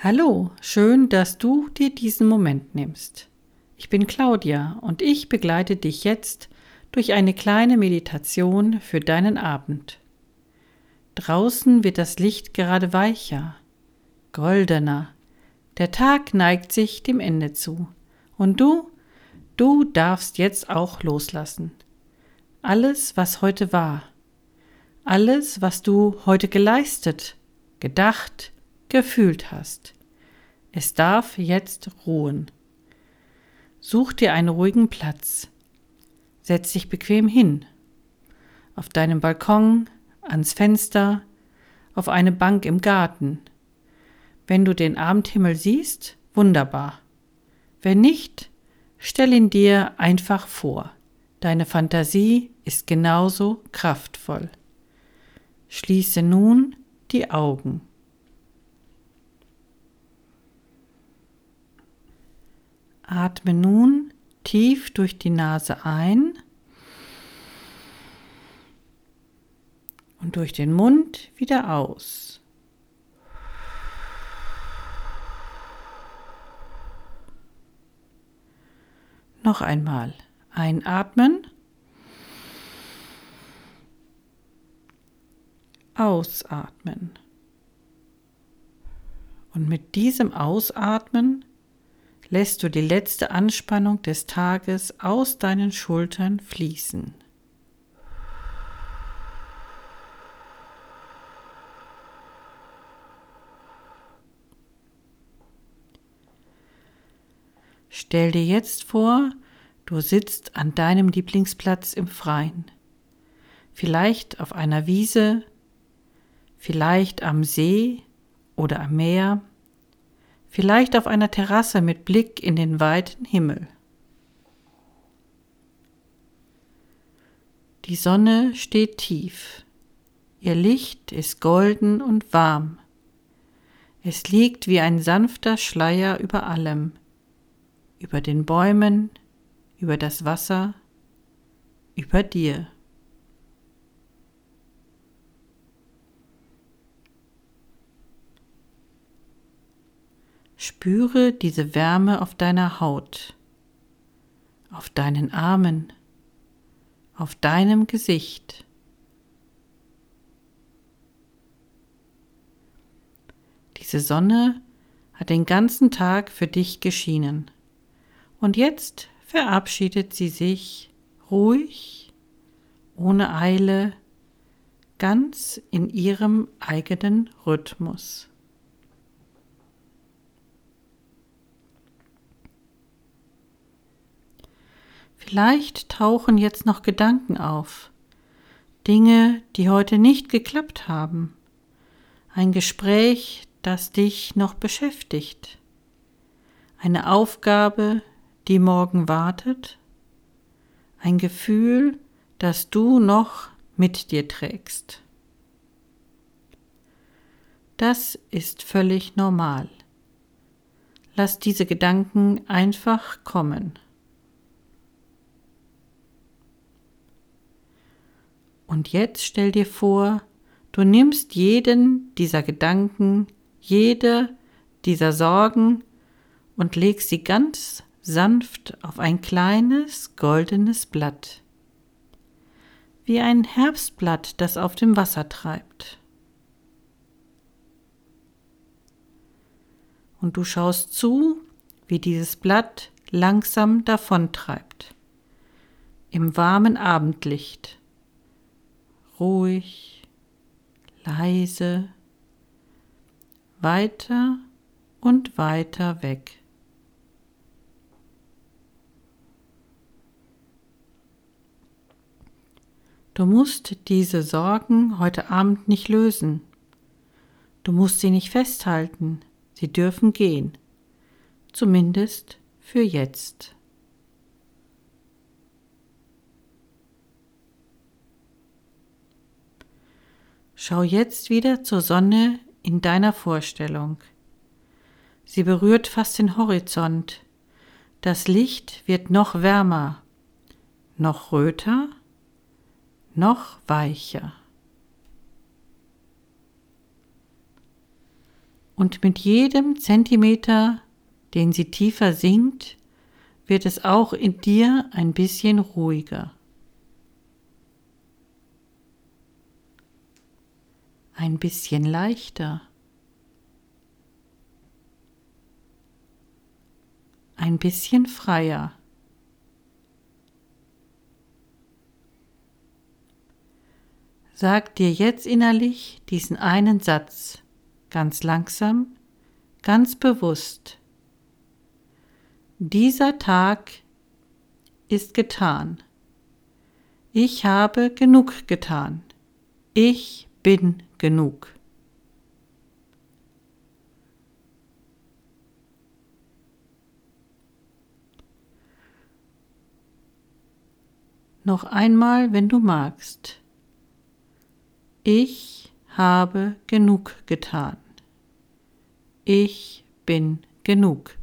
Hallo, schön, dass du dir diesen Moment nimmst. Ich bin Claudia und ich begleite dich jetzt durch eine kleine Meditation für deinen Abend. Draußen wird das Licht gerade weicher, goldener. Der Tag neigt sich dem Ende zu. Und du darfst jetzt auch loslassen. Alles, was heute war, alles, was du heute geleistet, gedacht, gefühlt hast. Es darf jetzt ruhen. Such dir einen ruhigen Platz. Setz dich bequem hin. Auf deinem Balkon, ans Fenster, auf eine Bank im Garten. Wenn du den Abendhimmel siehst, wunderbar. Wenn nicht, stell ihn dir einfach vor. Deine Fantasie ist genauso kraftvoll. Schließe nun die Augen. Atme nun tief durch die Nase ein und durch den Mund wieder aus. Noch einmal einatmen, ausatmen. Und mit diesem Ausatmen lässt du die letzte Anspannung des Tages aus deinen Schultern fließen. Stell dir jetzt vor, du sitzt an deinem Lieblingsplatz im Freien. Vielleicht auf einer Wiese, vielleicht am See oder am Meer. Vielleicht auf einer Terrasse mit Blick in den weiten Himmel. Die Sonne steht tief. Ihr Licht ist golden und warm. Es liegt wie ein sanfter Schleier über allem, über den Bäumen, über das Wasser, über dir. Spüre diese Wärme auf deiner Haut, auf deinen Armen, auf deinem Gesicht. Diese Sonne hat den ganzen Tag für dich geschienen und jetzt verabschiedet sie sich ruhig, ohne Eile, ganz in ihrem eigenen Rhythmus. Vielleicht tauchen jetzt noch Gedanken auf, Dinge, die heute nicht geklappt haben, ein Gespräch, das dich noch beschäftigt, eine Aufgabe, die morgen wartet, ein Gefühl, das du noch mit dir trägst. Das ist völlig normal. Lass diese Gedanken einfach kommen. Und jetzt stell dir vor, du nimmst jeden dieser Gedanken, jede dieser Sorgen und legst sie ganz sanft auf ein kleines goldenes Blatt, wie ein Herbstblatt, das auf dem Wasser treibt. Und du schaust zu, wie dieses Blatt langsam davontreibt, im warmen Abendlicht. Ruhig, leise, weiter und weiter weg. Du musst diese Sorgen heute Abend nicht lösen. Du musst sie nicht festhalten. Sie dürfen gehen. Zumindest für jetzt. Schau jetzt wieder zur Sonne in deiner Vorstellung. Sie berührt fast den Horizont. Das Licht wird noch wärmer, noch röter, noch weicher. Und mit jedem Zentimeter, den sie tiefer sinkt, wird es auch in dir ein bisschen ruhiger. Ein bisschen leichter. Ein bisschen freier. Sag dir jetzt innerlich diesen einen Satz, ganz langsam, ganz bewusst. Dieser Tag ist getan. Ich habe genug getan. Ich bin genug. Noch einmal, wenn du magst. Ich habe genug getan. Ich bin genug.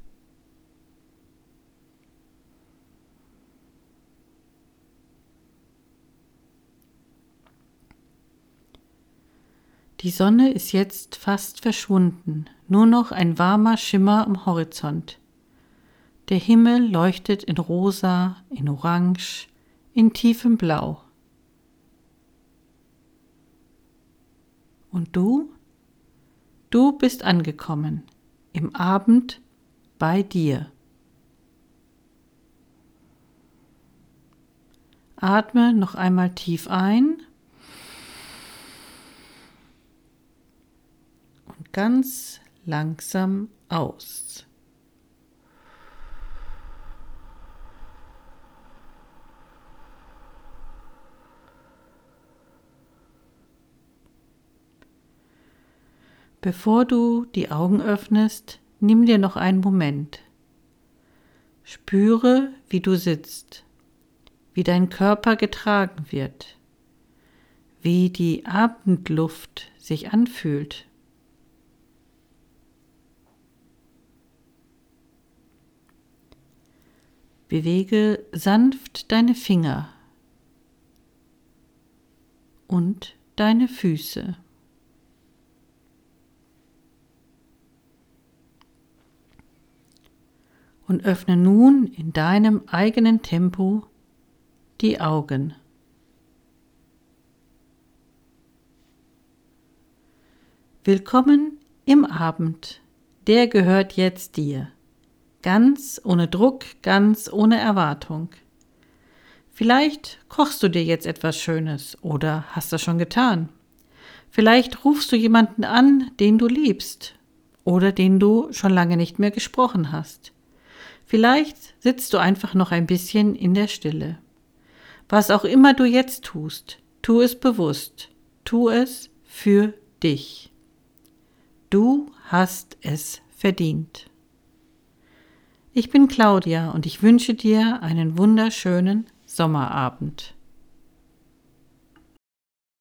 Die Sonne ist jetzt fast verschwunden, nur noch ein warmer Schimmer am Horizont. Der Himmel leuchtet in Rosa, in Orange, in tiefem Blau. Und du? Du bist angekommen, im Abend bei dir. Atme noch einmal tief ein und ganz langsam aus. Bevor du die Augen öffnest, nimm dir noch einen Moment. Spüre, wie du sitzt, wie dein Körper getragen wird, wie die Abendluft sich anfühlt. Bewege sanft deine Finger und deine Füße. Und öffne nun in deinem eigenen Tempo die Augen. Willkommen im Abend, der gehört jetzt dir. Ganz ohne Druck, ganz ohne Erwartung. Vielleicht kochst du dir jetzt etwas Schönes oder hast das schon getan. Vielleicht rufst du jemanden an, den du liebst oder den du schon lange nicht mehr gesprochen hast. Vielleicht sitzt du einfach noch ein bisschen in der Stille. Was auch immer du jetzt tust, tu es bewusst. Tu es für dich. Du hast es verdient. Ich bin Claudia und ich wünsche dir einen wunderschönen Sommerabend.